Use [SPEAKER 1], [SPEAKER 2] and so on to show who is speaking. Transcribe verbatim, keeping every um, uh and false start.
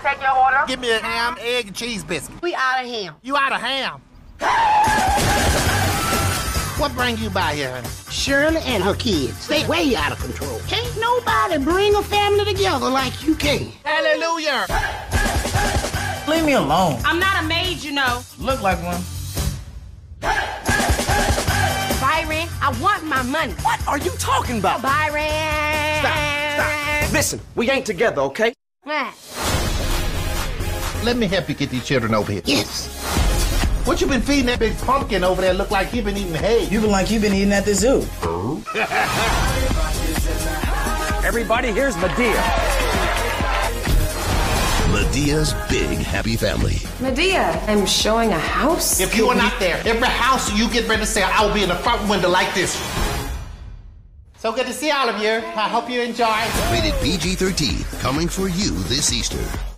[SPEAKER 1] take your order?
[SPEAKER 2] Give me a ham, egg, and cheese biscuit.
[SPEAKER 3] We out of ham.
[SPEAKER 2] You out of ham. What bring you by here, honey?
[SPEAKER 3] Shirley and her kids. They way out of control. Can't nobody bring a family together like you can.
[SPEAKER 2] Hallelujah.
[SPEAKER 4] Leave me alone.
[SPEAKER 5] I'm not a maid, you know.
[SPEAKER 4] Look like one.
[SPEAKER 5] Byron, I want my money.
[SPEAKER 6] What are you talking about?
[SPEAKER 5] Byron.
[SPEAKER 6] Stop, stop. Listen, we ain't together, okay?
[SPEAKER 5] What?
[SPEAKER 2] Let me help you get these children over here.
[SPEAKER 3] Yes.
[SPEAKER 2] What you been feeding that big pumpkin over there? Look like he been eating hay.
[SPEAKER 4] You been like you been eating at the zoo.
[SPEAKER 6] Everybody, here's Medea.
[SPEAKER 7] Medea's Big Happy Family.
[SPEAKER 8] Medea, I'm showing a house.
[SPEAKER 2] If you are not there, every house you get ready to sell, I will be in the front window like this. So good to see all of you. I hope you enjoy.
[SPEAKER 7] Rated P G thirteen, coming for you this Easter.